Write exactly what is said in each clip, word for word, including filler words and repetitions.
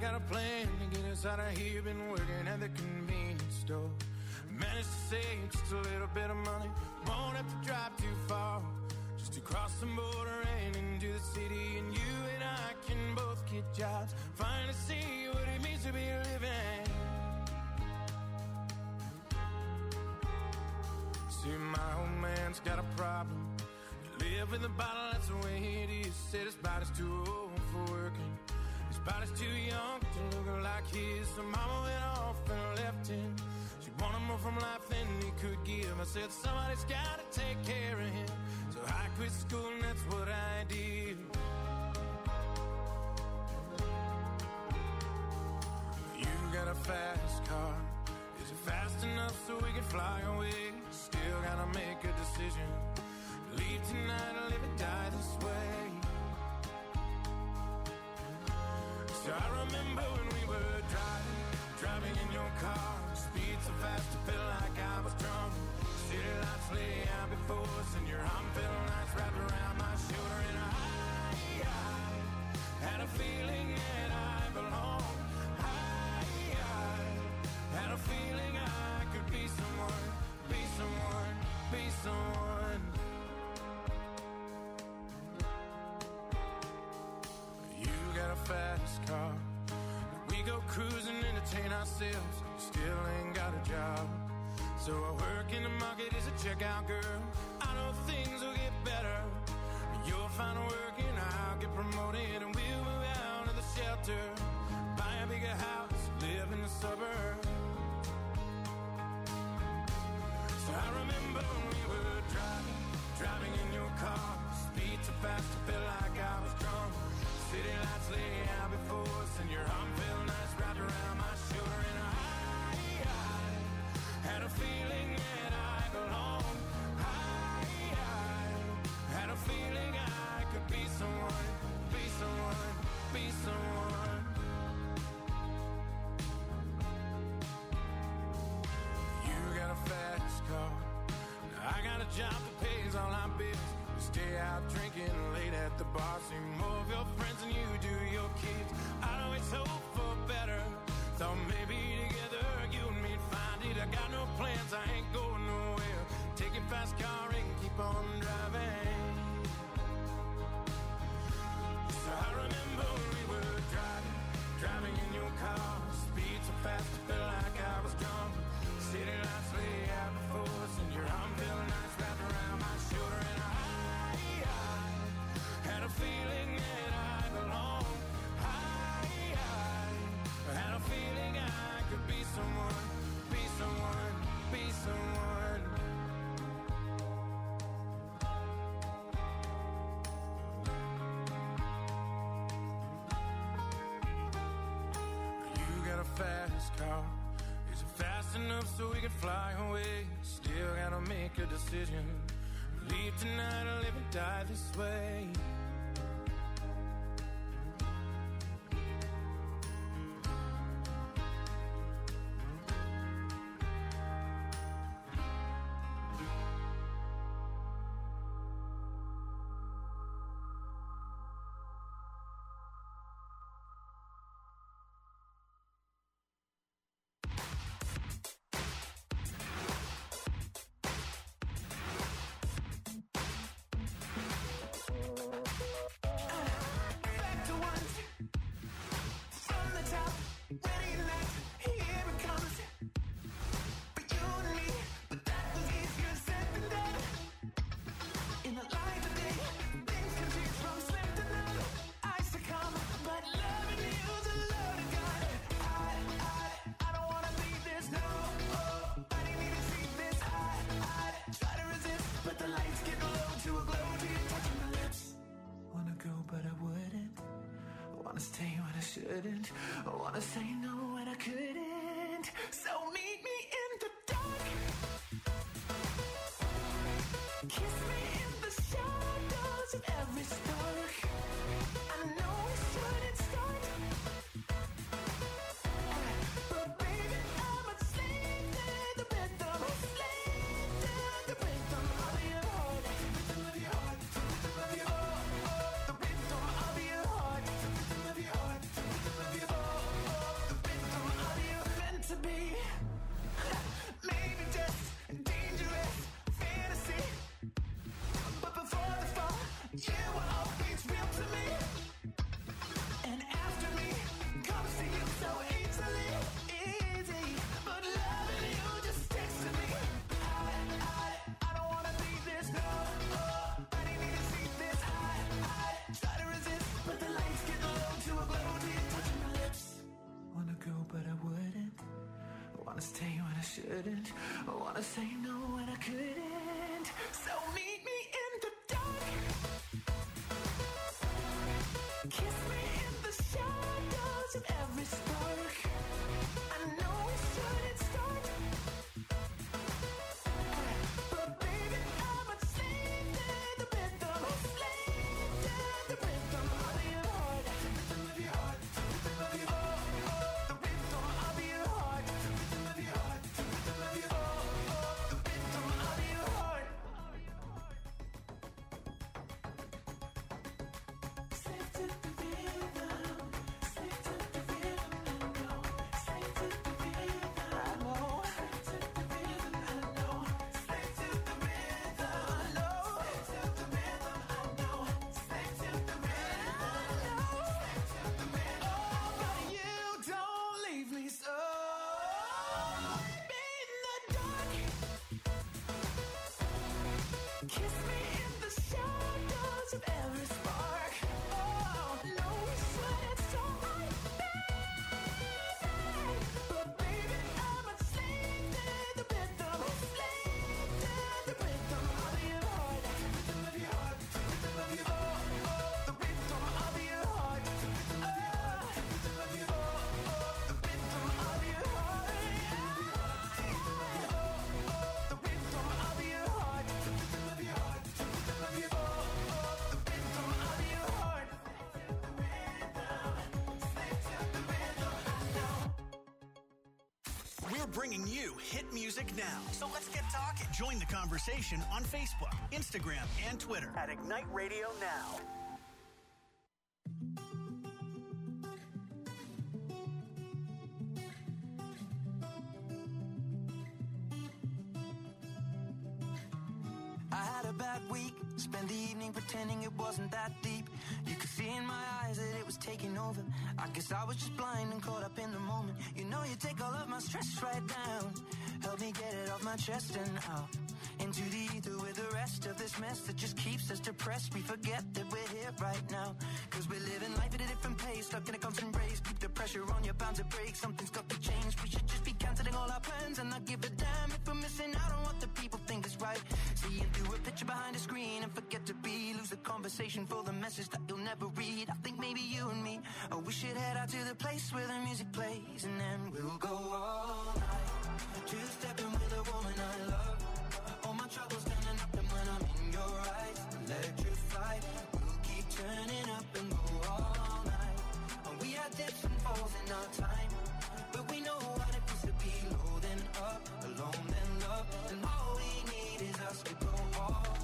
got a plan to get us out of here. Been working at the convenience store. Managed to save just a little bit of money. Won't have to drive too far, just to cross the border and into the city. And you and I can both get jobs, finally see what it means to be living. See, my old man's got a problem. You live with a bottle, that's the way it is. Said his body's too old for working, his body's too young to look like his. So mama went off and left him. She wanted more from life than he could give. I said somebody's gotta take care of him, so I quit school and that's what I did. You got a fast car, is it fast enough so we can fly away? Still gotta make a decision, leave tonight or live and die this way. So I remember when we were driving, driving in your car, speed so fast I felt like I was drunk. City lights lay out before us and your arm felt nice wrapped around my shoulder. And I, I had a feeling that I belonged. I, I had a feeling I could be someone, be someone, be someone. You got a fast car, we go cruising, entertain ourselves. Still ain't got a job, so I work in the market as a checkout girl. I know things will get better, you'll find work and I'll get promoted. And we'll move out of the shelter, buy a bigger house, live in the suburbs. So I remember when we were driving, driving in your car, speed so fast I felt like I was drunk. City lights lay out before us and your arm felt nice wrapped around my shoulder. And I, I had a feeling that I belonged. I, I had a feeling I could be someone, be someone, be someone. You got a fast car, now I got a job that pays all our bills. Stay out drinking late at the bar, see more of your friends than you do your kids. I'd always hope for better, thought maybe together you and me'd find it. I got no plans, I ain't going nowhere. Take your fast car and keep on driving. So I remember when we were driving, driving in your car, speed so fast I felt like I was drunk. City lights lay out before us and your arm felt nice wrapped around my shoulder. And I had a feeling that I belonged. I, I had a feeling I could be someone, be someone, be someone. You got a fast car, is it fast enough so we can fly away? Still gotta make a decision, leave tonight or live and die this way. Oh wanna stay when I shouldn't. I wanna say no when I couldn't. So meet me in the dark. Kiss me in the shadows of every spark. I know we shouldn't start, but baby, I'm a slave to the rhythm. A slave to the rhythm of your heart. The rhythm of your heart. The rhythm of your heart. Oh, oh, the rhythm of your heart. The rhythm of your heart. The rhythm of your heart. Oh, oh, the rhythm of your heart. Slave to the rhythm. Slave to the rhythm. I know. Slave to the rhythm. I know. Slave to the rhythm. I know. Slave to the rhythm. I know. Slave to the rhythm. I know. Slave to the rhythm. I know. Slave to the rhythm. Oh, but you don't leave me so. Be in the dark. Kiss me in the shadows of every spark. Oh, no, we shouldn't start, baby. But baby, I'm a slave to the rhythm. A slave to the rhythm of your heart. The rhythm of your heart. The rhythm of your heart. Oh, oh, the rhythm of your heart. The rhythm of your heart. The rhythm of your heart. Oh, oh, the rhythm of your heart. Oh, oh, the rhythm of your heart. The rhythm of your heart. The rhythm of your heart. Oh, oh, the rhythm of your heart. Slave to the rhythm. I know. We're bringing you hit music now. So let's get talking. Join the conversation on Facebook, Instagram, and Twitter at Ignite Radio Now. I had a bad week, spent the evening pretending it wasn't that deep. You could see in my eyes that it was taking over. I guess I was just blind and caught up in the moment. You know you take all of my stress right down. Help me get it off my chest and out into the ether with the rest of this mess that just keeps us depressed. We forget that we're here right now, cause we're living life at a different pace, stuck in a constant race. Keep the pressure on, you're bound to break. Something's got to change. We should just be cancelling all our plans and not give a damn if we're missing out on what the people think is right. Seeing through a picture behind a screen and forget to be, lose the conversation for the message that you'll never read. I think maybe you and me, oh, we should head out to the place where the music plays, and then we'll go all night, two-stepping with a woman I love. All my troubles standing up, and when I'm in your eyes, electrified. We'll keep turning up and go all night. And we had dips and falls in our time, but we know what it feels to be low then up, alone then love. And all we need is us to go all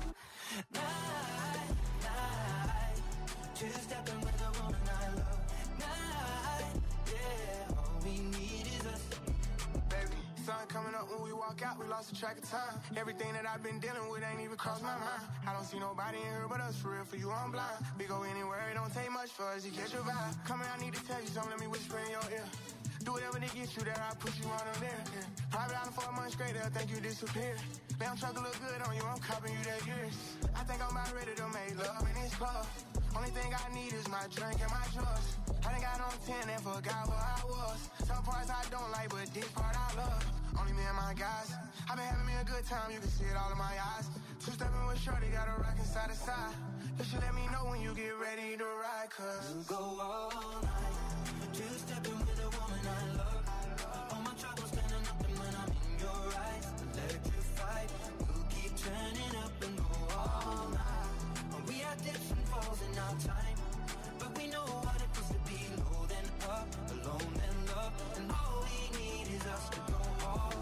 night, night. Two-stepping with a woman I love. Night, yeah. All we need is us. Baby, sun coming up when we walk out, we lost the track of time. Everything that I've been dealing with ain't even crossed my mind. I don't see nobody in here but us, for real, for you I'm blind. We go anywhere, it don't take much for us to catch your vibe. Come here, I need to tell you something, let me whisper in your ear. Do whatever to get you there, I'll put you on them there. Yeah. Private island for a month straight, they'll think you disappeared. Damn truck look good on you, I'm copping you that years. I think I'm about ready to make love in this club. Only thing I need is my drink and my drugs. I done got on ten and forgot where I was. Some parts I don't like, but this part I love. Only me and my guys. I've been having me a good time, you can see it all in my eyes. Two-stepping with shorty, got a rockin' side to side. You should let me know when you get ready to ride, cause we'll go all night, two-stepping with a woman I love. All my troubles standing up, and when I'm in your eyes, electrified. We'll keep turning up and go all night. And we had dips and falls in our time, but we know what it feels to be low then up, alone then love. And all we need is us to go all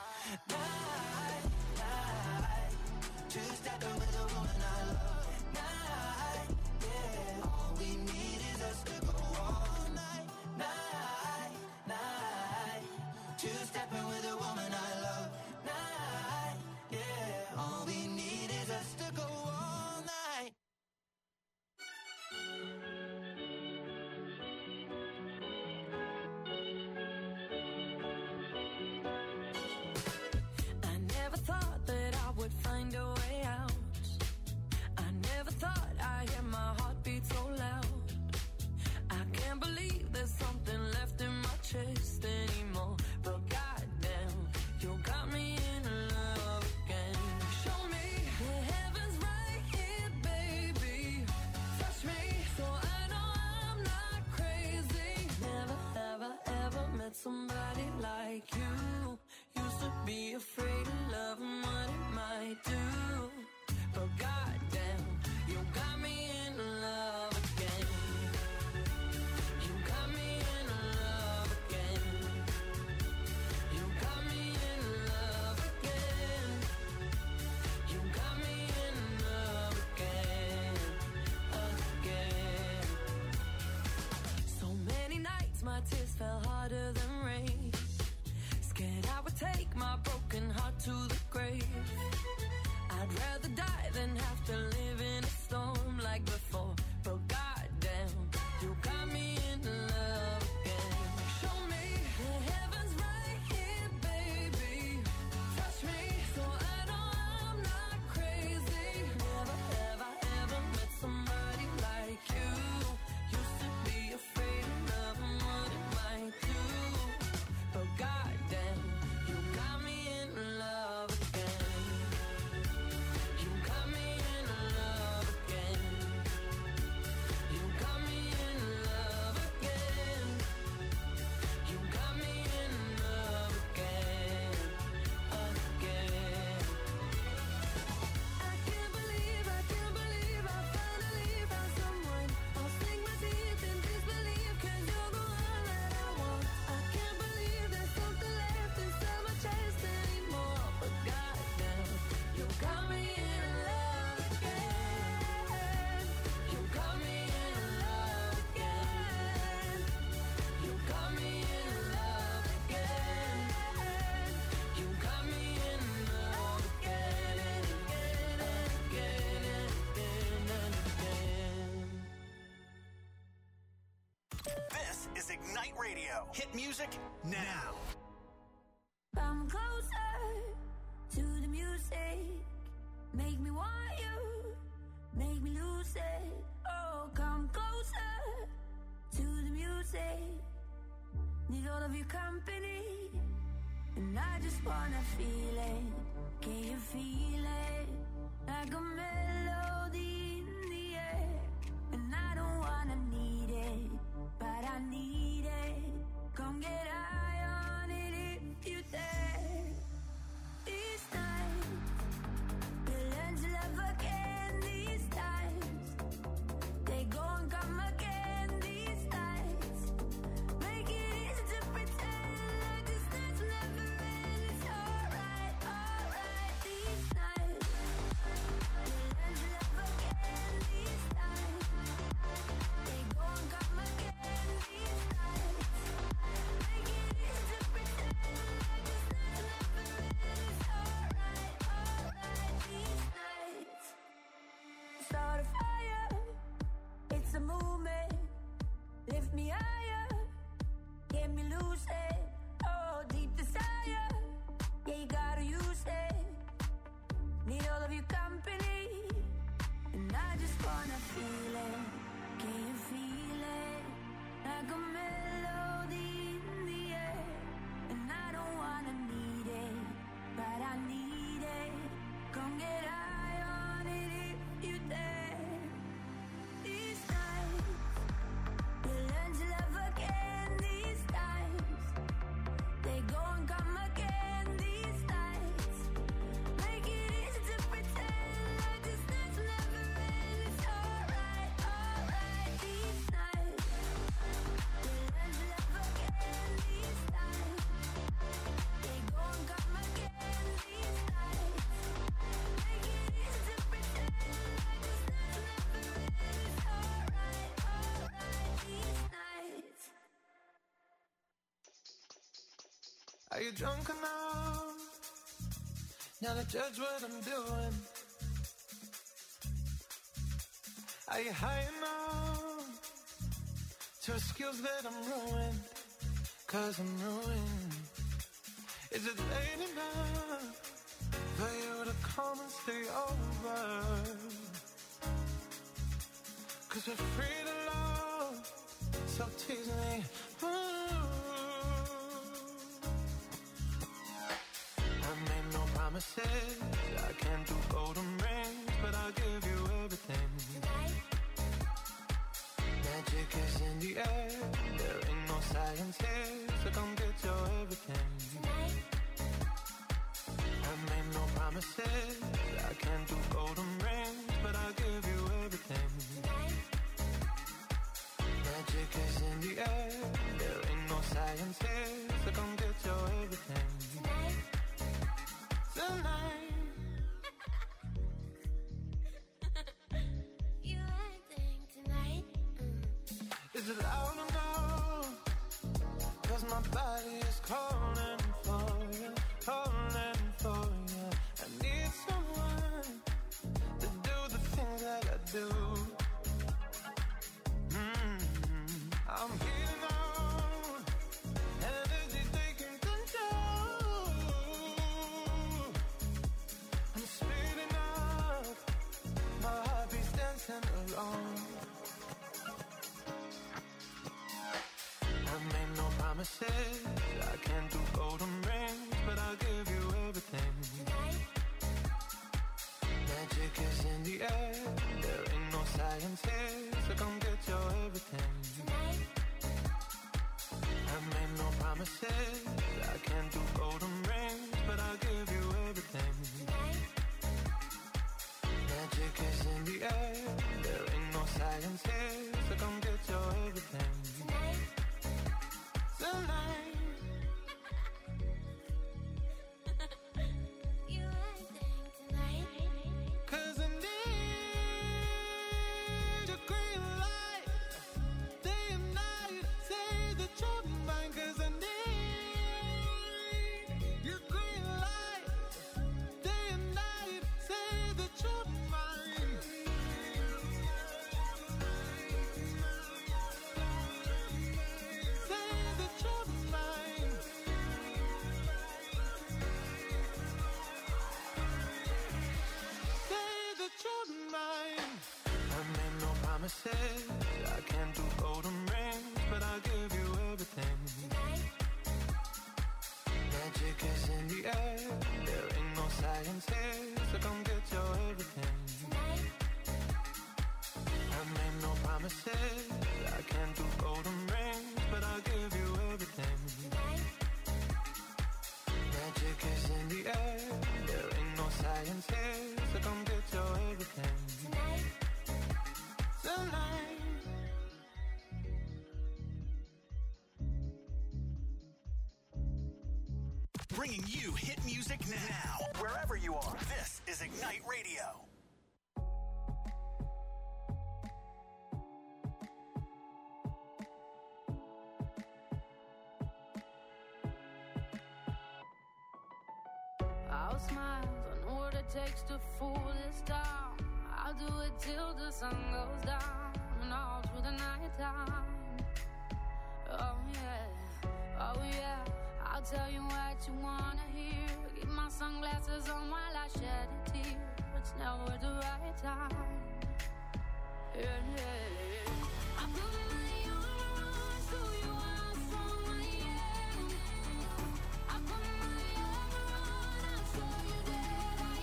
night, night. Two-stepping with a woman I love. Night, yeah. All we need is us to go all night, night, night. Two-stepping with a woman I love. Night, yeah. All we need is us to go all night. I never thought that I would find a way out. I never thought I'd hear my heartbeat so loud. I can't believe there's something left in my chest anymore. But goddamn, tears fell harder than rain. Scared I would take my broken heart to the grave. I'd rather die than have to live in a storm like before. But goddamn, you got me in love again. Show me the heavens right here, baby. Touch me so I know I'm not crazy. Never have I ever met somebody like you. Used to be afraid of love and what it might do. But goddamn, you got me in love again. You got me in love again. You got me in love again. You got me in love again, again. I can't believe, I can't believe I finally found someone. I'll sink my teeth in disbelief 'cause you're the one that I want. I can't believe there's something left inside my chest anymore. But goddamn, you got me in love again. You got me in love again. You got me in love again. You got me in love again and again and again and again and again. This is Ignite Radio. Hit music now. Come closer to the music. Make me want you. Make me lose it. Oh, come closer to the music. Need all of your company. And I just wanna feel it. Can you feel it? Like a melody in the air. And I don't wanna need it, but I need it. Come get high on it if you dare. These times, we'll learn to love again. These times, they go and come again. These nights, make it easy to pretend like this night's never end. It's alright, alright. These nights, we'll learn to love again. These times, they go and come again. These nights, make it easy to pretend like this night's never end. It's alright, alright. These nights, start a fire. It's a movement. Lift me higher. Get me lucid. Oh, deep desire. Yeah, you gotta use it. Need all of your company. And I just wanna feel it. Can you feel it? Like a melody in the air. And I don't wanna need it, but I need it. Come get high on it if you dare. These nights, we'll learn to love again. These times, they go and come again. These nights, make it easy to pretend like this night's never end. It's alright, alright. These nights, we'll learn to love again. These times, they go and come again. These nights, make it easy to pretend like this night's never end. It's alright, alright. These nights. Are you drunk enough now to judge what I'm doing? Are you high enough to excuse that I'm ruined? 'Cause I'm ruined. Is it late enough for you to come and stay over? 'Cause we're free to love, so tease me. Ooh. I made no promises, I can't do golden rings, but I'll give you everything. Magic is in the air, there ain't no science here, so come get your everything. I made no promises, I can't do golden rings, but I'll give you everything. Magic is in the air, there ain't no science here, so come get your everything. Tonight. You acting tonight? Is it loud enough my body is calling for you, calling for you. I need someone to do the things that I do. Mm-hmm. I'm getting on, energy taking control. I'm speeding up, my heartbeat's dancing alone. I made no promises, I can't do golden rings, but I'll give you everything. Tonight. Magic is in the air, there ain't no science here, so come get your everything. Tonight. I made no promises, I can't do golden rings, but I'll give you everything. Tonight. Magic is in the air, there ain't no science here, so come get your everything. Tonight. Tonight. You acting tonight. 'Cause I need your green light, day and night. Say that you're mine, 'cause I need your green light, day and night. Say that you're mine. Say that you're mine. Say that you're mine. I made no promises, I can't do golden rings, but I'll give you everything. Tonight. Magic is in the air, there ain't no science here, so come get your everything. Tonight. I made no promises, I can't do golden rings, but I'll give you everything. Tonight. Magic is in the air, there ain't no science here, so come get your everything. Tonight. Tonight. Bringing you hit music now, wherever you are. This is Ignite Radio. I'll smile, I know what it takes to fool this town. I'll do it till the sun goes down and all through the night time. Oh yeah, oh yeah, I'll tell you what you wanna hear. Keep my sunglasses on while I shed a tear. It's never the right time. Yeah, yeah. I put my arms to you, how strong I am. I put my arms around, I'll show you that I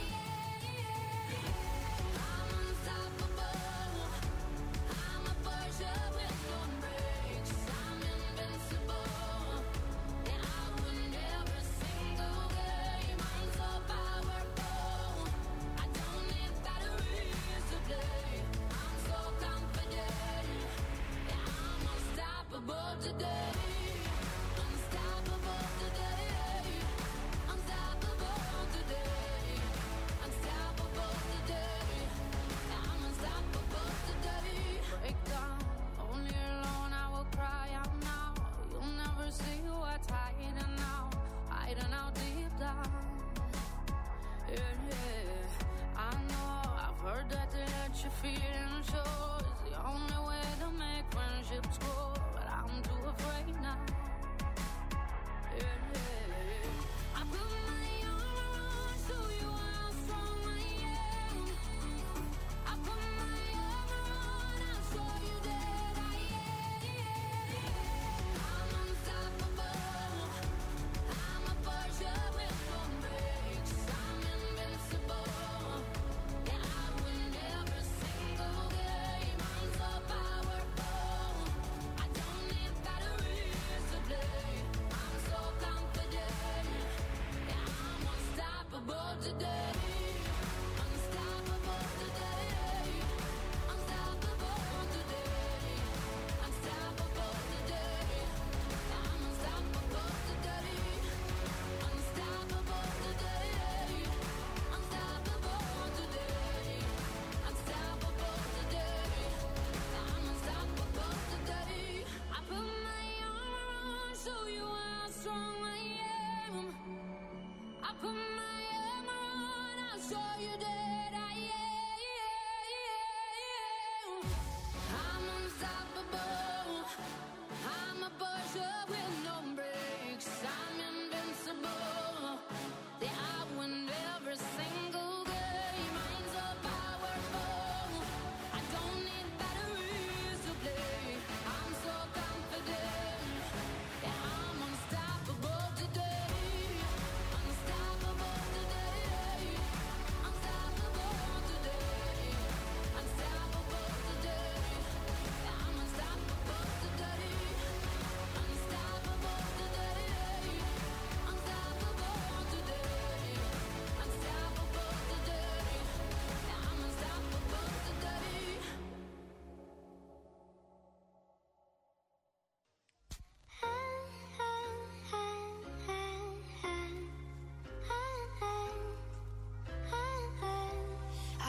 am. I'm unstoppable. I'm a Porsche with no brakes. I'm invincible, and I win every single game. I'm so powerful, I don't need batteries to play. I'm so confident, yeah, I'm unstoppable today. Unstoppable today. Unstoppable today. Unstoppable today. I'm unstoppable today. Break down, only alone I will cry out now. You'll never see what's hiding out, hiding out deep down. Yeah, yeah. I know, I've heard that to let you feel and show is the only way to make friendships grow, but I'm too afraid now. Yeah, yeah. I put my arms to you, how strong I am. I put my arms around, I'll show you that I am. I'm unstoppable. I'm a Porsche with no brakes. I'm invincible, and I win every single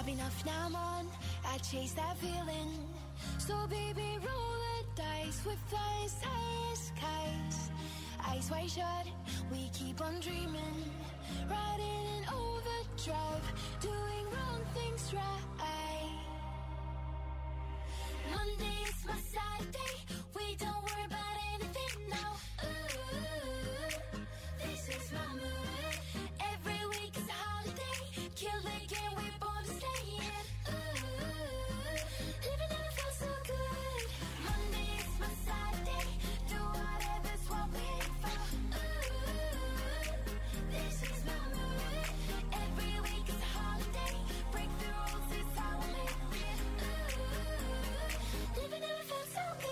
Have enough, now I'm on. I chase that feeling. So baby, roll the dice with flying skies. Eyes wide shut, we keep on dreaming. Riding in overdrive, doing wrong things right. Monday is my Saturday. We don't worry about anything now. Ooh, this is my mood. Every week is a holiday. Kill the game, we're born to stay in. Ooh, living never felt so good. Monday is my Saturday. Do whatever's what we aim for. Ooh, this is my mood. Every week is a holiday. Break the rules, it's how we live it. Ooh, living never felt so good.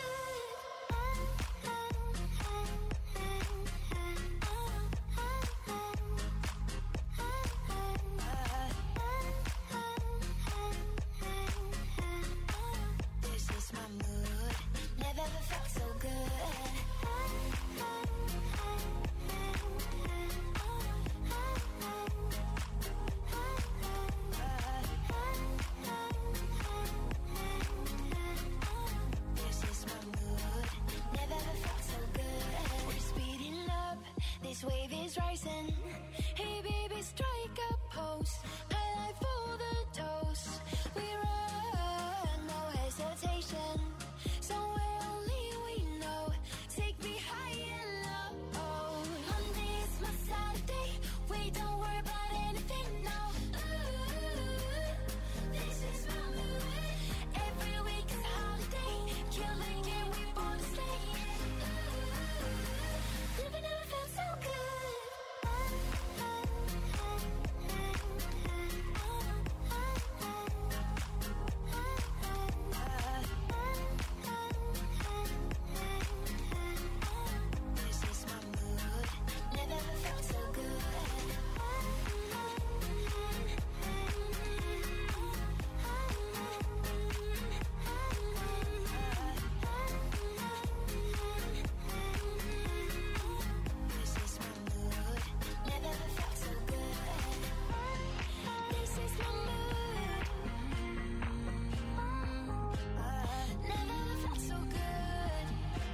This is my mood. Never ever felt so good. This is my mood. Never ever felt so good. We're speeding up. This wave is rising. Hey baby, strike a pose. I like for the dose. We run, no hesitation. Somewhere only we know. Take me high and low. Monday is my Saturday. We don't worry about anything now. Ooh, this is my mood. Every week is a holiday. Kill the game, we born to stay in. Ooh, living never felt so good. This is my mood. Never ever felt so good. This is my mood. Never ever felt so good. This is my mood. Never ever felt so good.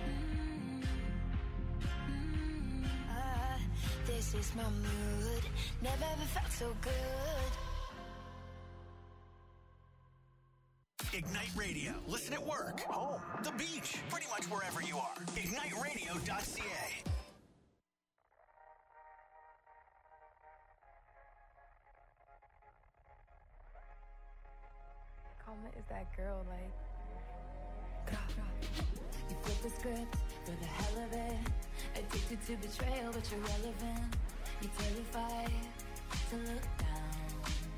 This is my mood. Never ever felt so good. Ignite Radio. Listen at work, home, the beach, pretty much wherever you are. ignite radio dot c a. Karma is that girl, like. You flip the script for the hell of it. Addicted to betrayal, but you're relevant. You're terrified to look down.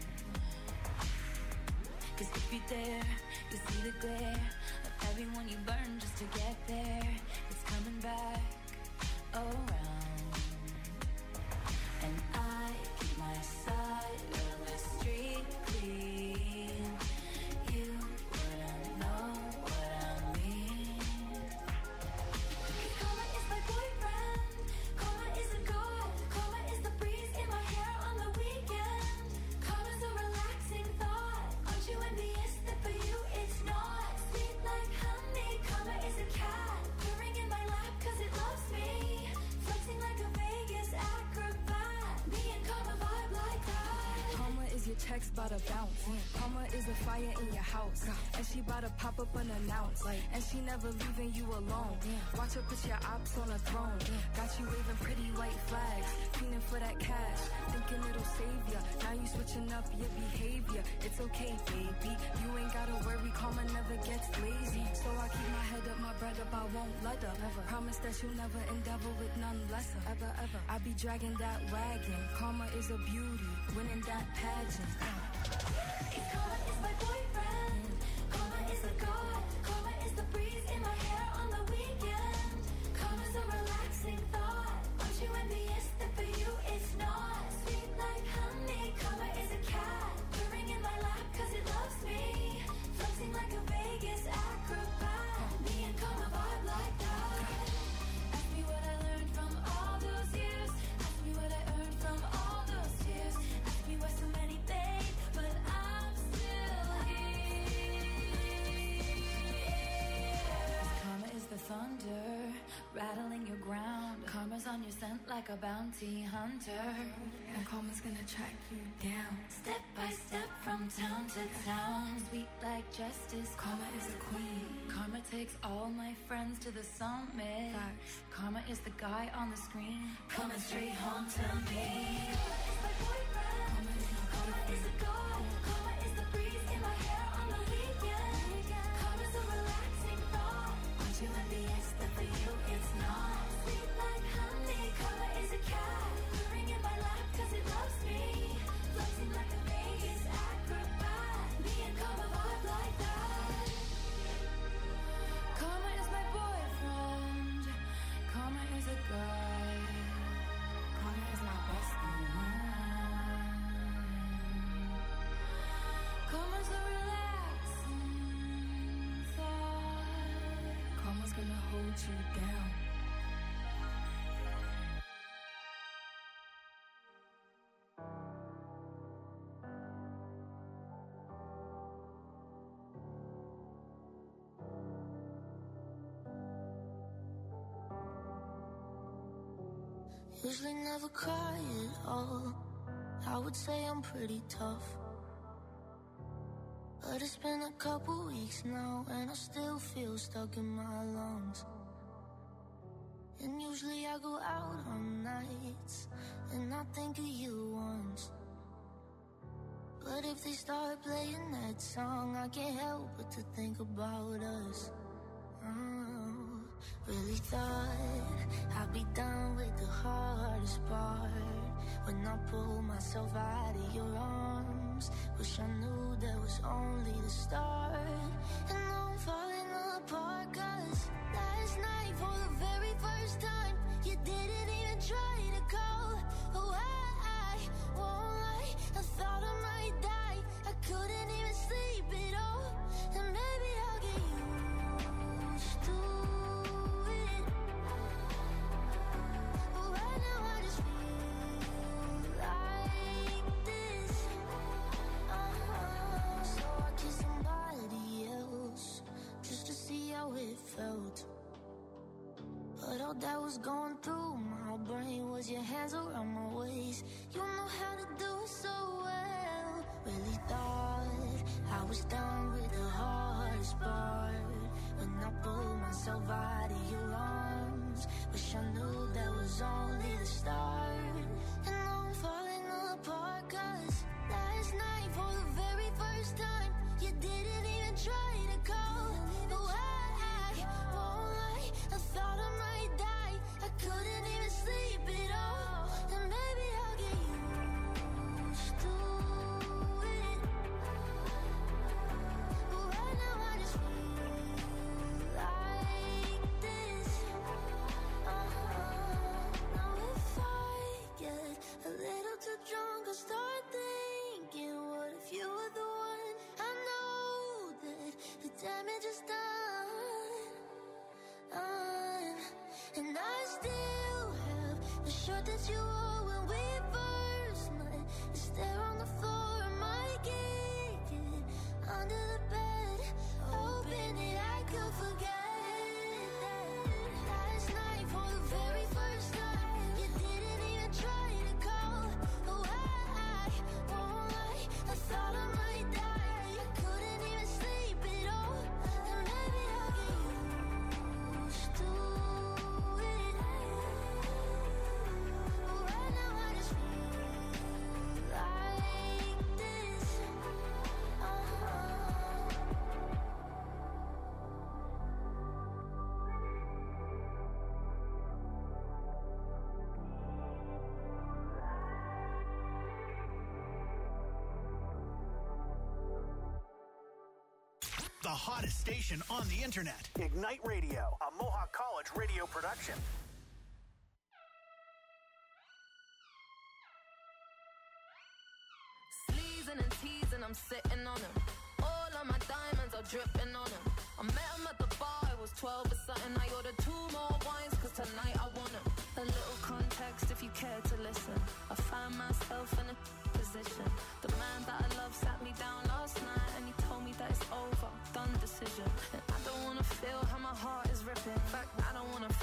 Cause if you dare, you see the glare of everyone you burn just to get there. It's coming back around. And I keep my side of the street clean. You wouldn't know what I mean. Karma is my boyfriend. Karma is a god. Karma is the breeze in my hair on the weekend. Karma's a relaxing thought. Aren't you envious that for you it's not? Sweet like honey. Karma is a cat purring in my lap cause it loves me. Flexing like a Vegas acrobat. Me and Karma vibe like that. Karma is your text bout to bounce. Karma is a fire in your house. And she bout to pop up unannounced. And she never leaving you alone. Watch her put your ops on a throne. Got you waving pretty white flags. Feeling for that cash. Thinking it'll save ya. Now you switching up your behavior. It's okay, baby. You ain't gotta worry. Karma never gets lazy. So I keep my head up, my bread up. I won't let up. Never. Promise that you'll never endeavor with none lesser. Ever, ever. I be dragging that wagon. Karma is a beauty. Winning that pageant. Karma is my boyfriend. Karma is a god. Karma is the breeze in my hair on the weekend. Karma's a relaxing thought. Aren't you envious that for you it's not? Sweet like honey. Karma is a cat purring in my lap cause it loves me. Flexing like a Vegas acrobat. Me and Karma vibe like that. Ask me what I learned from all those years. Ask me what I earned from all those tears. Ask me why so many paid, but I on your scent like a bounty hunter. And karma's gonna track you down. Step by step from town to town. Sweet like justice, Karma is the queen. Karma takes all my friends to the summit. Facts. Karma is the guy on the screen, coming straight home to me. Karma is my Karma is the god. Karma is the breeze in my hair on the weekend. Karma's a relaxing thought. Aren't you envious that for you it's not? Sweet like honey. Karma is a cat, purring in my lap cause it loves me. Floating like a Vegas acrobat. Me and Karma vibe like that. Karma is my boyfriend. Karma is a guy. Karma is my bestie. Karma's a relaxing thought. Karma's gonna hold you down. Usually never cry at all. I would say I'm pretty tough, but it's been a couple weeks now and I still feel stuck in my lungs. And usually I go out on nights and I think of you once, but if they start playing that song I can't help but to think about us. Oh, really thought I'd be done with the hardest part when I pulled myself out of your arms. Wish I knew that was only the start. And now I'm falling apart cause last night for the very first time you didn't even try to call. Oh, I, I won't lie, I thought I might die. I couldn't even sleep at all. And maybe I'll get used to it, but right now I just feel like this. Uh-huh. So I kissed somebody else just to see how it felt, but all that was going through my brain was your hands around my waist. You know how to do it so well. Really thought I was done with the hardest part when I pulled myself out of your arms. Wish I knew that was only the start. And now I'm falling apart cause last night for the very first time you didn't even try to call. Oh, I, I won't lie, I thought I might die. I couldn't even sleep at all. And maybe I'll get used to it, but right now I just feel like this. Uh-huh. Now if I get a little too drunk I'll start thinking, what if you were the one? I know that the damage is done, done. And I still have the shirt that you wore when we first met. It's there on the floor, I might kick it under the bed, hoping that I could forget that last night for the very first time you didn't even try to call. Oh, I, I won't lie, I thought I might die. I couldn't even sleep at all. And maybe I'll get used to it, but right now I just feel like this. Uh-huh. The hottest station on the internet. Ignite Radio, a Mohawk College radio production. Sleezing and teasing, I'm sitting on him. All of my diamonds are dripping on him. I met him at the bar, I was twelve or something. I ordered two more wines, cause tonight I want him. A little context if you care to listen. I found myself in a position. The man that I love sat me down last night and he told me that it's over, done decision. And I don't wanna feel how my heart is ripping. In fact, I don't wanna feel, so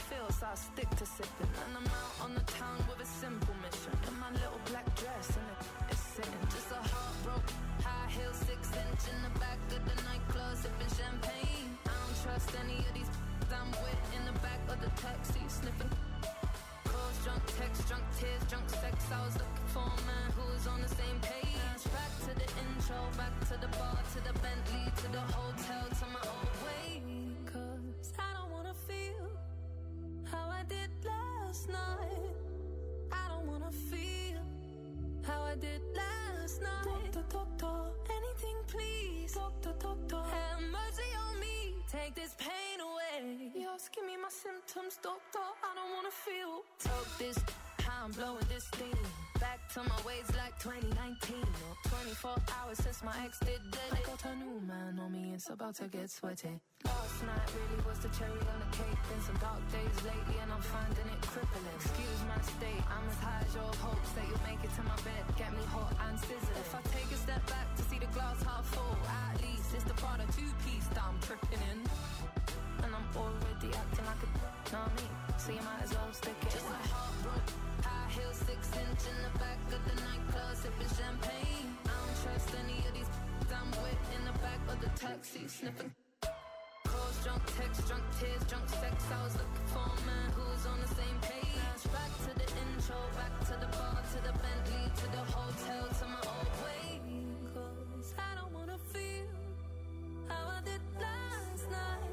I stick to sipping. And I'm out on the town with a simple mission. In my little black dress and it's sitting. Just a heartbroken, high heel, six inch in the back of the nightclub, sipping champagne. I don't trust any of these I'm with in the back of the taxi, sniffing. Calls, drunk texts, drunk tears, drunk sex. I was looking for a man who was on the same page. Back to the intro, back to the bar, to the Bentley, to the hotel, to my old way. Cause I don't wanna feel how I did last night. I don't wanna feel how I did last night. Doctor, doctor, anything please. Doctor, doctor, have mercy on me. Take this pain away. You're asking me my symptoms, doctor. I don't wanna feel. Talk this, how I'm blowing this steam. Back to my ways like twenty nineteen. Or twenty-four hours since my ex did dead. I got a new man on me, it's about to get sweaty. Last night really was the cherry on the cake. Been some dark days lately and I'm finding it crippling. Excuse my state, I'm as high as your hopes that you'll make it to my bed. Get me hot and sizzling. If I take a step back to see the glass half full, at least it's the part of two-piece that I'm tripping in. And I'm already acting like a know me, so you might as well stick it. Just a heartbroken, high heel, six inch in the back of the nightclub, sipping champagne. I don't trust any of these I'm with in the back of the taxi, sniffing. Calls, drunk texts, drunk tears, drunk sex. I was looking for a man who was on the same page. Back to the intro, back to the bar, to the Bentley, to the hotel, to my old way. Cause I don't wanna feel how I did last night.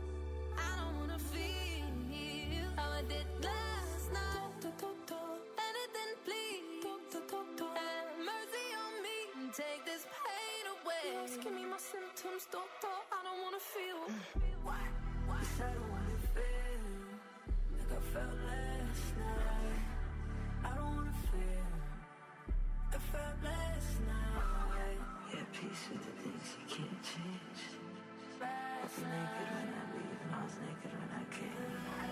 I don't wanna feel how I did last night. Doctor, doctor, anything please. Doctor, doctor, have mercy on me and take this pain away. You're asking me my symptoms, doctor. I don't wanna feel. Why? Why? Cause I don't wanna feel like I felt last night. I don't wanna feel like I felt last night. Yeah, peace with the things you can't change. I was naked when I leave and I was naked when I came.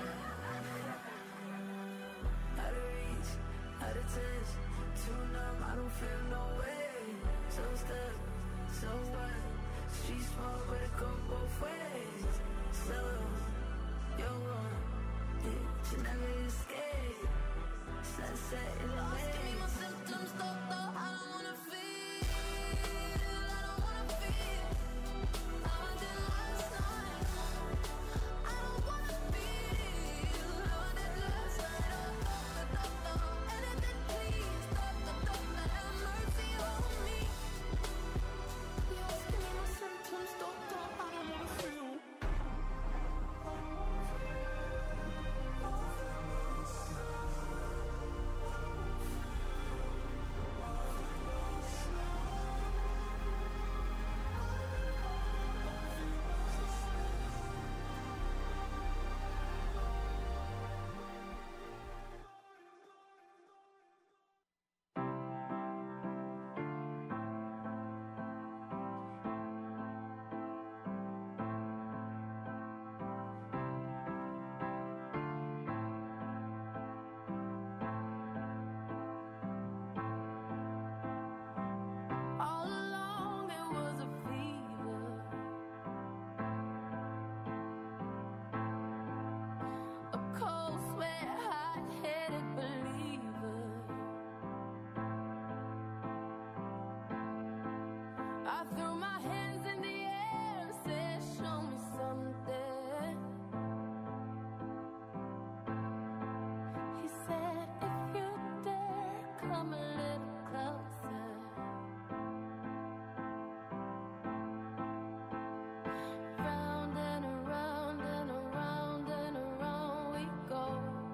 Out of reach, out of touch, too numb, I don't feel no way. So stuck, so what? Street small, but it go both ways. So, you're wrong, yeah, you never escape. Sunset in the way. Give me my symptoms, doctor, I don't wanna feel. I don't wanna feel how I did last night. I don't wanna feel how I did last night. Oh, doctor, doctor, anything please. Doctor, doctor, have mercy on me. You're asking me my symptoms, doctor, I don't wanna feel. All along it was a fever, a cold sweat, hot-headed believer. I threw my hands in the air and said, show me something. He said, if you dare, come a little closer. Round and around and around and around we go.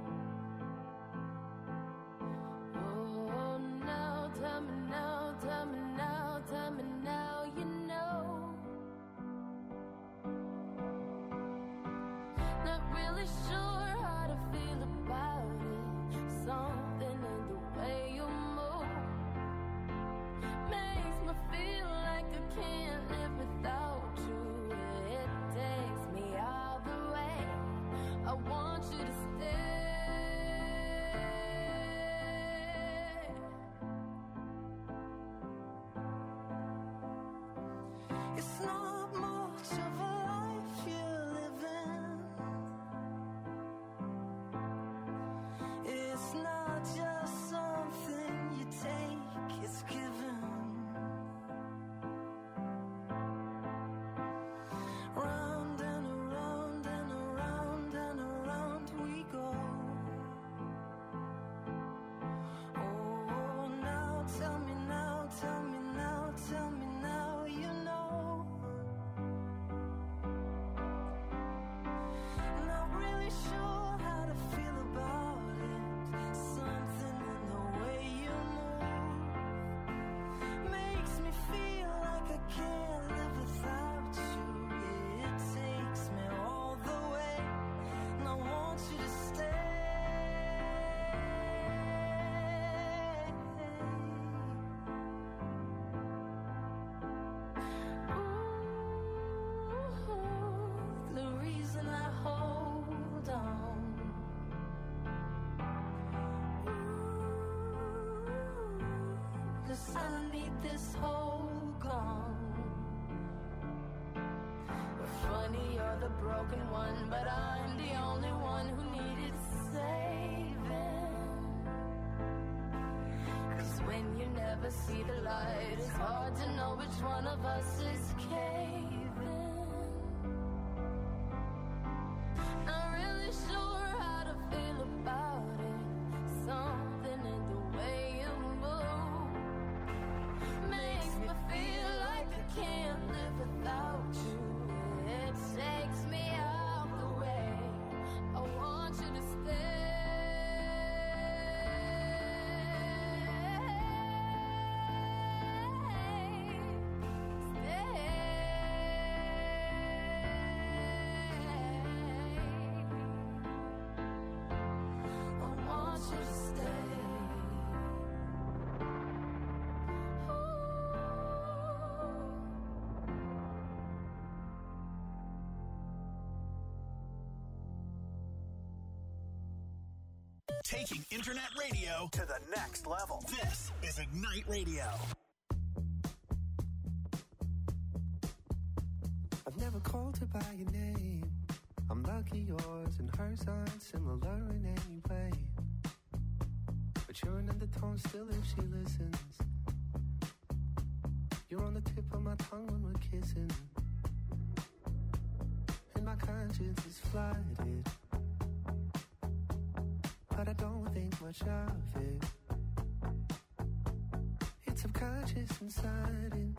Oh, now tell me now, tell me now, tell me now, you know. Not really sure how to feel about it. Something in the way you move makes me feel like I can't live without you. It takes me all the way. I want you to stay. It's not much of a life you're living. this whole gone. Funny, you're the broken one, but I'm the only one who needed saving. 'Cause when you never see the light, it's hard to know which one of us is caving. Not really sure how to feel about it. Something in the way you move makes me feel like I can't live without you. It takes me out the way. I want you to stay. Taking internet radio to the next level. This is Ignite Radio. I've never called her by your name. I'm lucky yours and hers aren't similar in any way. But you're an undertone still if she listens. You're on the tip of my tongue when we're kissing. And my conscience is flooded. But I don't think much of it. It's subconscious and sudden,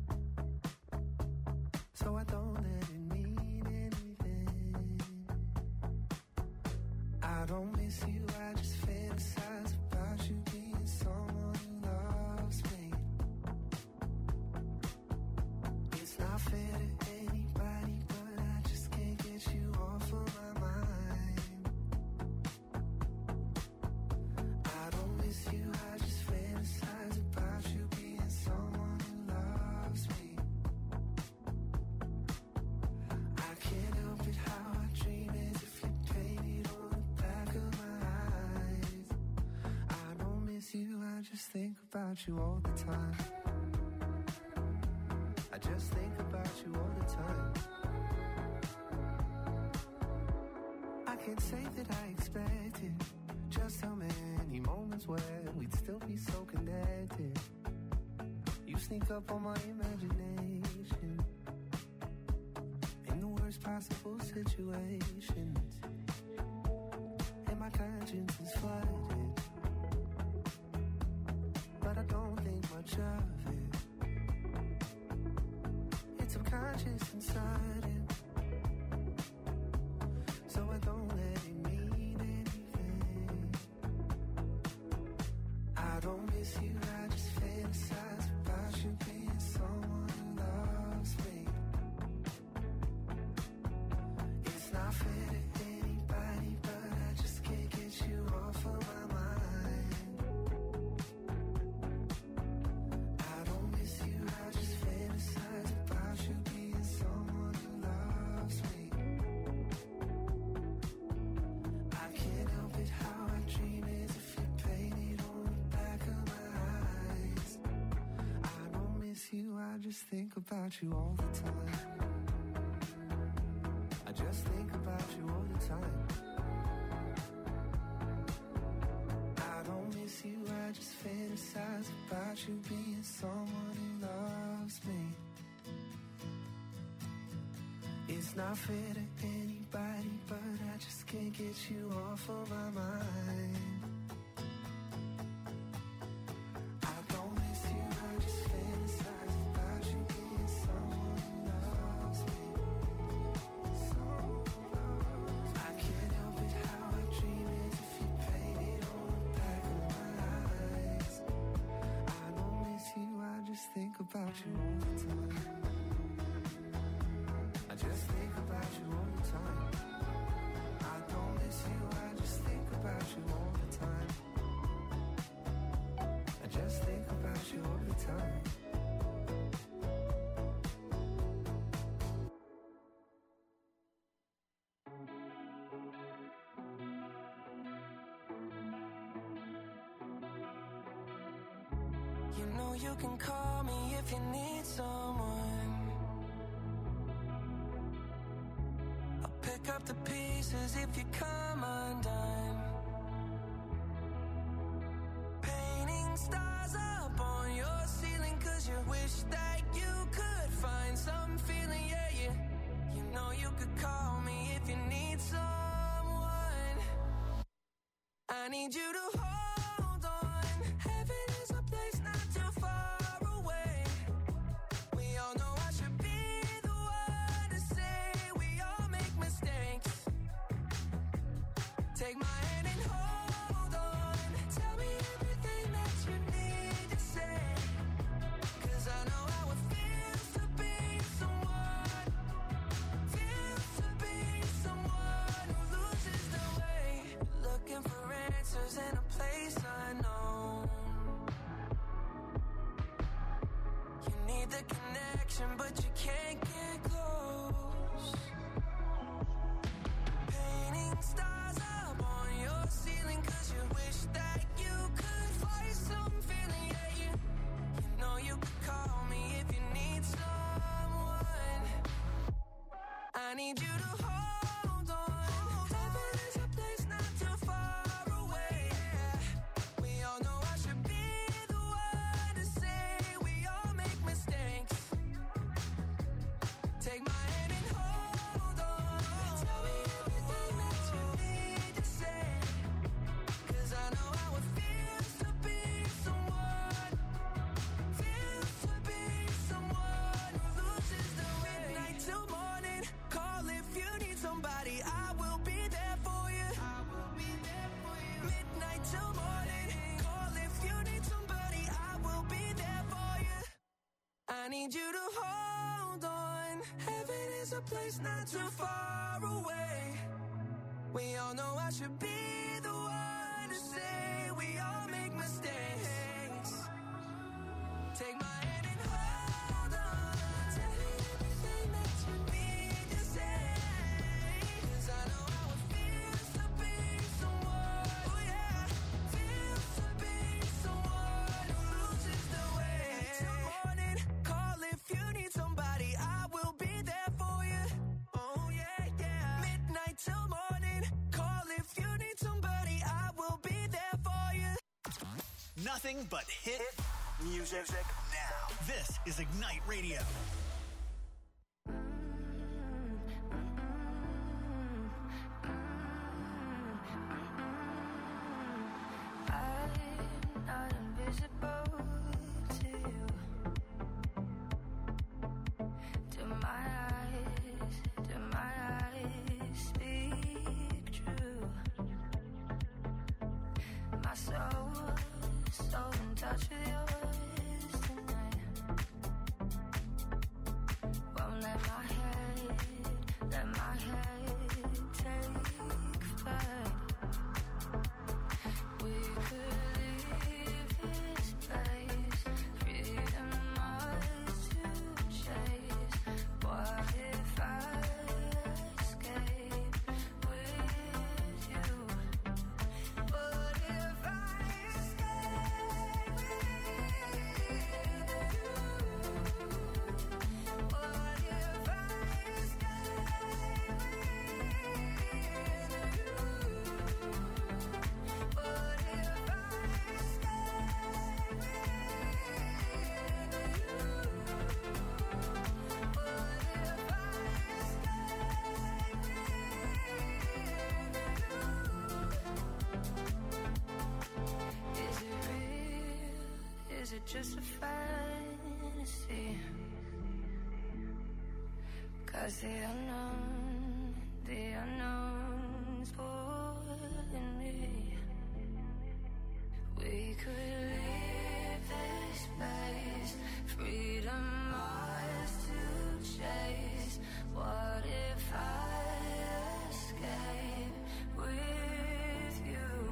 so I don't let it mean anything. I don't miss you, I just fantasize about you being someone who loves me. It's not fair to anybody, but I just can't get you off of my mind. You, I just fantasize about you being someone who loves me. I can't help it how I dream as if you painted on the back of my eyes. I don't miss you, I just think about you all the time. I just think about you all the time. I can't say that I expected just how many moments where we'd still be so connected. You sneak up on my imagination in the worst possible situations, and my conscience is flooded, but I don't think much of it. It's subconscious and sudden, so I don't let it mean anything. I don't miss you, I just fantasize about you being someone who loves me. It's not fair to anybody, but I just can't get you off of my mind. I don't miss you, I just fantasize about you being someone who loves me. I can't help it how I dream as if you painted on the back of my eyes. I don't miss you, I just think about you all the time. I just think about you all the time. I don't miss you, I just fantasize about you being someone who loves me. It's not fair to anybody, but I just can't get you off of my mind. I don't miss you, I just fantasize about you being someone who loves me. Someone who loves me. I can't help it how I dream as if you painted on the back of my eyes. I don't miss you, I just think about you all the time. I just think about you all the time. I don't miss you, I just think about you all the time. I just think about you all the time. You know you can call me if you need someone. I'll pick up the pieces if you come undone. Painting stars up on your ceiling, cause you wish that you could find some feeling, yeah, yeah. You know you could call me if you need someone. I need you to hold on. Heaven is a place not too far away. We all know I should be the one to say we all make mistakes. Take my hand and hold on. Tell me everything that you need to say. Cause I know how it feels to be someone. Feels to be someone who loses their way. Looking for answers in a place unknown. You need the connection, but you can't get close. Painting stars up on your ceiling, cause you wish that you could find some feeling, yeah, you, you know you could call me if you need someone. I need you to hold on. Heaven is a place not too far away. We all know I should be the one to say we all make mistakes. Take my hand and hold on. Tell me everything that you need to say. Cause I know how it feels to be someone. Feels to be someone who loses their way. Midnight till morning. Call if you need somebody. I will be there for you. I will be there for you. Midnight till morning. Call if you need somebody. I will be there for you. I need you to hold on. Heaven is a place not too far away. We all know I should be the one to say we all make mistakes. Take my hand and hold on. Tell me everything that you need to say. Cause I know how it feels to be someone. Oh yeah, feels to be someone who loses their way. Till morning, call if you need somebody. I will be there for you. Oh yeah, yeah. Midnight till morning, call if you need somebody. I will be there for you. Nothing but hit music now. This is Ignite Radio. I'm not invisible to you. Do my eyes, do my eyes speak true? My soul, so in touch with yours tonight. Won't let my head, let my head take flight. We could leave this place, freedom ours to chase. What if I escape with you? What if I escape with you? What if I escape with you? What if I escape with Is it real? Is it just a fantasy? Cause the unknown, the unknown's pulling me. We could leave this place, freedom ours to chase. What if I escape with you?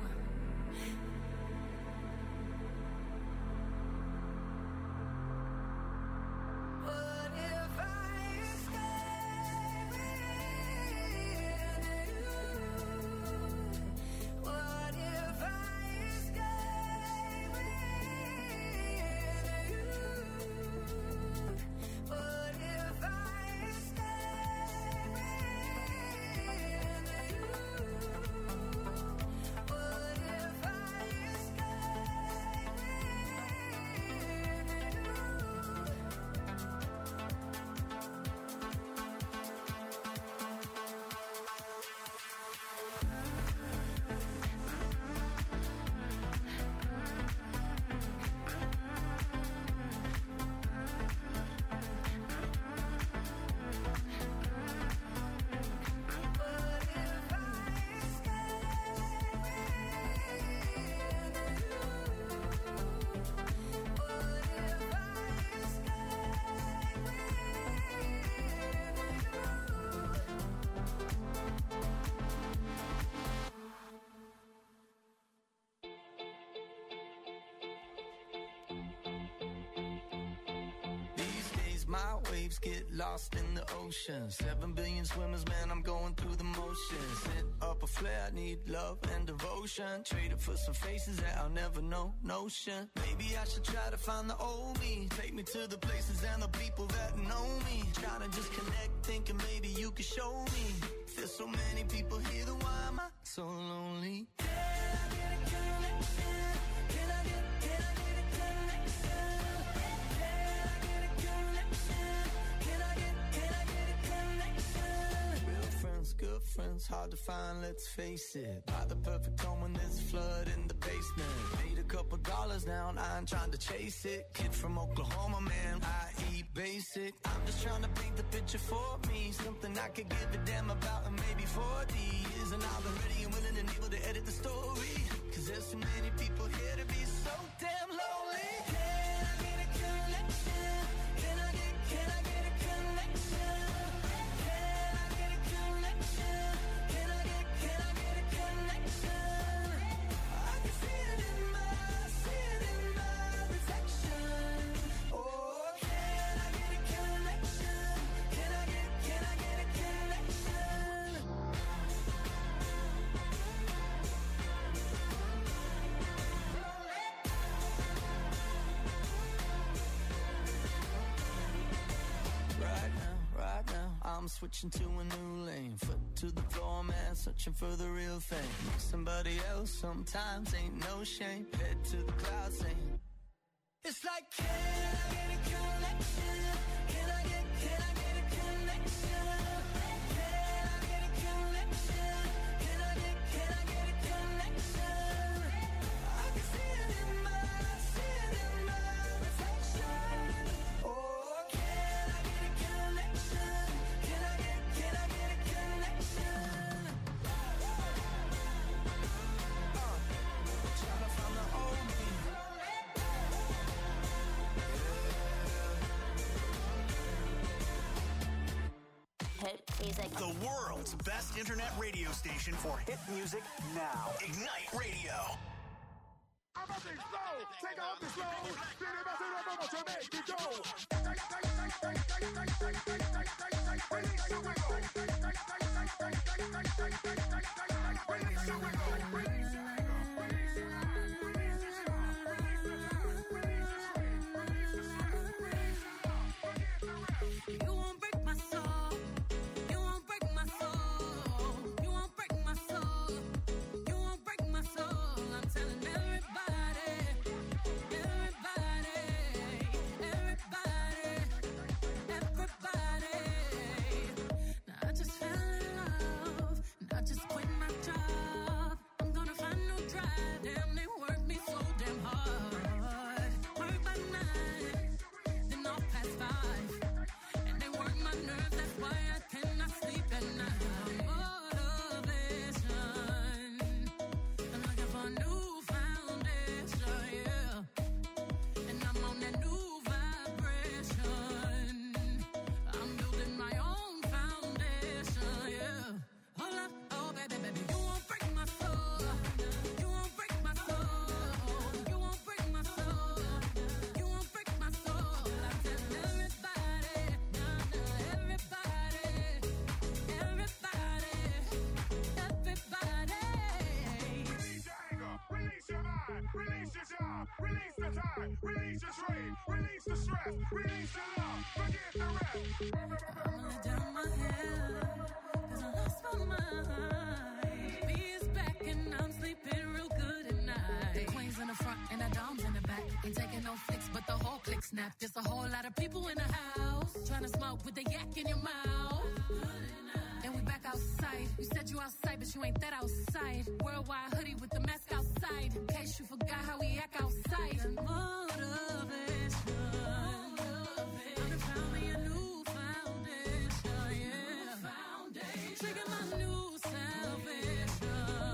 What if I escape with you? What if I escape with waves get lost in the ocean. Seven billion swimmers, man, I'm going through the motions. Hit up a flare, I need love and devotion. Traded for some faces that I'll never know, notion. Maybe I should try to find the old me. Take me to the places and the people that know me. Trying to just connect, thinking maybe you could show me. There's so many people here, then why am I so lonely? Can I get a connection? Can I get, can I get a connection? Can I get a connection? Can I get, can I get a connection? Real friends, good friends, hard to find, let's face it. Buy the perfect home when there's a flood in the basement. Paid a couple dollars now and I ain't trying to chase it. Kid from Oklahoma, man, I eat basic. I'm just trying to paint the picture for me. Something I could give a damn about in maybe forty years. And I'll be ready and willing and able to edit the story. Cause there's so many people here to be so damn lonely. Can I get a connection? Can I get, can I get a connection? Can I get a connection? Can I get, can I get a connection? I can see it in my, see it in my reflection. Oh, can I get a connection? Can I get, can I get a connection? Right now, right now, I'm switching to a new lane. Foot to the floor, man, searching for the real thing. Somebody else sometimes ain't no shame. Head to the clouds saying, it's like, can I get a connection? Can I get, can I get a connection? Can I get a connection? Can I get, can I get a connection? I can see it in my, see it in my reflection. Oh, can I get a connection? Can I get, can I get a connection? Uh, trying to find the old me. Hit music. The world's best internet radio station for hit music now. Ignite Radio. I'm a big slow, take off the slow, spin it back to the bubble to make it go. Release your wiggle. Release your wiggle. Release your You won't break my soul. You won't break my soul. You won't break my soul. You won't break my soul. I'm telling everybody, everybody, everybody, everybody. Now I just fell in love, and I just quit my job. I'm gonna find no drive. Damn, they work me so damn hard. Work by nine, then off past five. And they work my nerves, that's why I cannot sleep at night. Motivation, I'm looking for a new foundation, yeah. And I'm on that new vibration. I'm building my own foundation, yeah. Hold up, oh baby, baby, you won't break my soul. You won't break my soul. You won't break my soul. You won't break my soul. I'm telling everybody, nah, nah, everybody, everybody, everybody. Release your anger, release your mind, release your job, release the time, release your trade, release the stress, release the love, forget the rest. I'ma lay down my head, 'cause I lost my mind. B is back and I'm sleeping real good at night. The queen's in the front and the dom's in the back. Ain't taking no flicks, but the whole click snap. There's a whole lot of people in the house trying to smoke with the yak in your mouth. And we back outside. You said you outside, but you ain't that outside. Worldwide hoodie with the mask outside. In case you forgot how we act outside. Motivation. I'm found me a new foundation, yeah. Trigger my new salvation.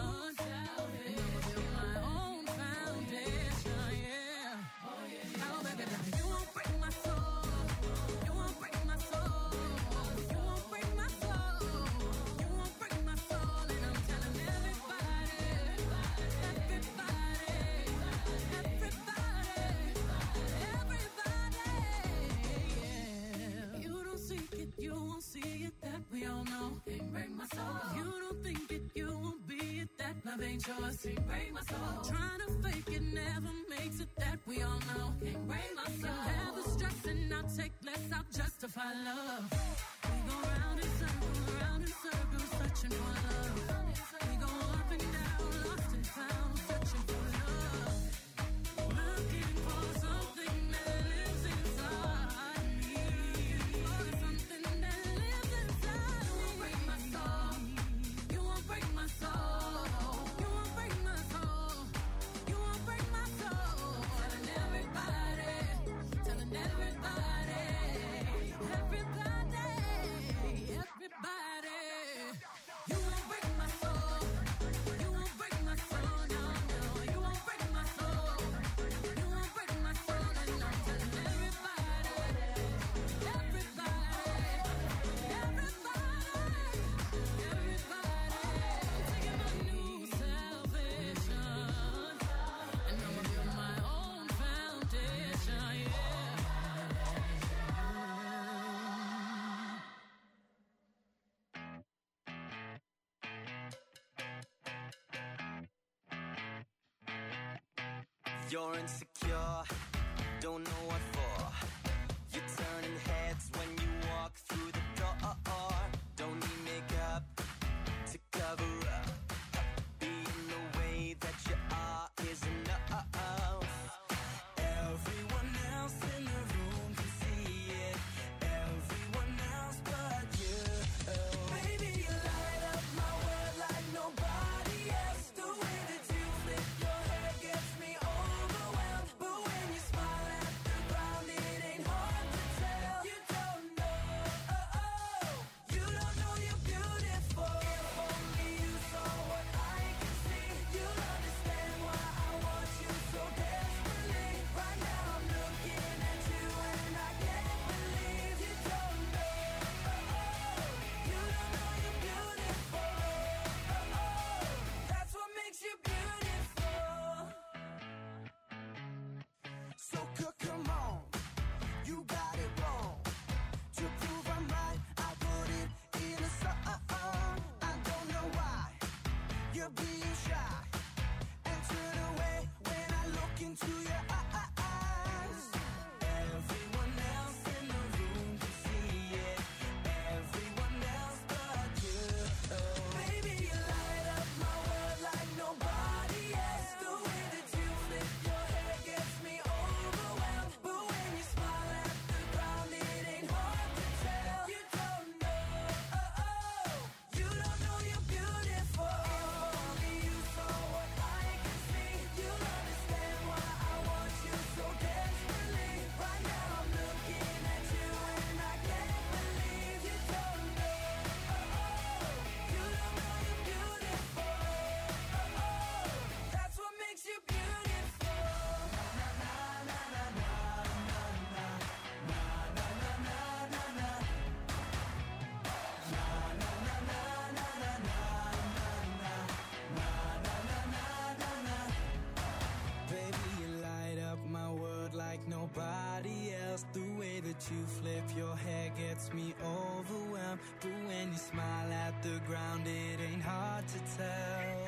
And I'ma build my own foundation, yeah. Oh, baby, baby, you won't break my soul. You won't break my soul. You won't break my soul. You won't break my soul. And I'm telling everybody, everybody, everybody, don't see it, that we all know. Can't break my soul. You don't think it, you won't be it, that love ain't yours. Can't break my soul. Trying to fake it never makes it, that we all know. Can't break my soul. Have the stress and I'll take less, I'll justify love. We go round in circles, round in circles, searching for love. We go up and down, lost and found, searching for love. Looking for something that lives inside me. For something that lives inside me. You won't break my soul. You won't break my soul. You won't break my soul. You won't break my soul. Telling everybody, telling everybody, everybody, everybody. You won't break my soul. You won't break my soul. No, no. You won't break my soul. You won't break my soul. And I'm telling everybody, everybody, everybody, everybody. I'm taking my new salvation, and I'ma build my own foundation. Yeah. You're insecure, don't know what for. You're turning heads when you walk through the door. Don't need makeup to cover up. Being the way that you are is enough. Everyone else in the room can see it. Everyone else but you. Baby, you light up my world like nobody else. The way that you flip your hair gets me overwhelmed. But when you smile at the ground, it ain't hard to tell. You don't know, oh, oh. You don't know you're beautiful. If only you saw what I can see, you'll understand why I want you so desperately. Right now I'm looking at you and I can't believe you don't know, oh, oh. You don't know you're beautiful, oh, oh. That's what makes you beautiful. So c- come on, you got it wrong. To prove I'm right, I put it in a song. I don't know why you're being shy and turn away when I look into your eyes. Everyone else in the room can see it. Everyone else but you. Baby, you light up my world like nobody else. The way that you flip your hair gets me overwhelmed. But when you smile at the ground, it ain't hard to tell. You don't know, oh, oh. You don't know you're beautiful. If only you saw what I can see, you'll understand why I want you so desperately. Right now I'm looking at you and I can't believe you don't know, oh, oh. You don't know you're beautiful, oh, oh. That's what makes you beautiful. Na na na na na na na na na na na na na. Na na na na na na na na na na na. Baby, you light up my world like nobody else. The way that you flip your hair gets me overwhelmed. But when you smile at the ground, it ain't hard to tell.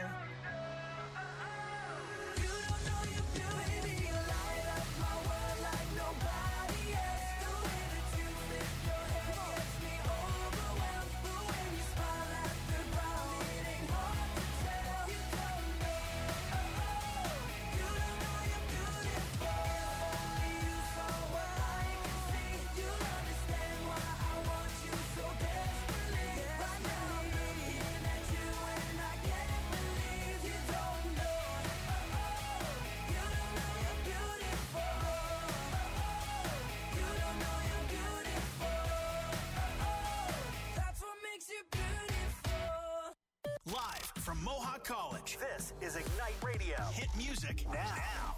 You don't know you're beautiful. Baby, you light up my world like nobody else. The way that you flip your hair gets me overwhelmed. But when you smile at the ground, it ain't hard to tell. You don't know, oh, oh. You don't know you're beautiful. If only you saw what I can see, you'll understand why I want you so desperately. Right now I'm looking at you and I can't believe you don't know, oh, oh. You don't know you're beautiful, oh, oh. You don't know you're beautiful, oh, oh. That's what makes you beautiful. Live from Mohawk College, this is Ignite Radio. Hit music now.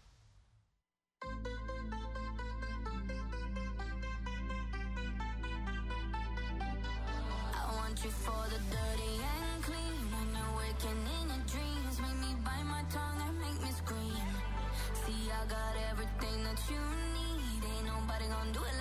I want you for the dirty and clean. When you're waking in your dreams, make me bite my tongue and make me scream. See, I got everything that you need. Ain't nobody gonna do it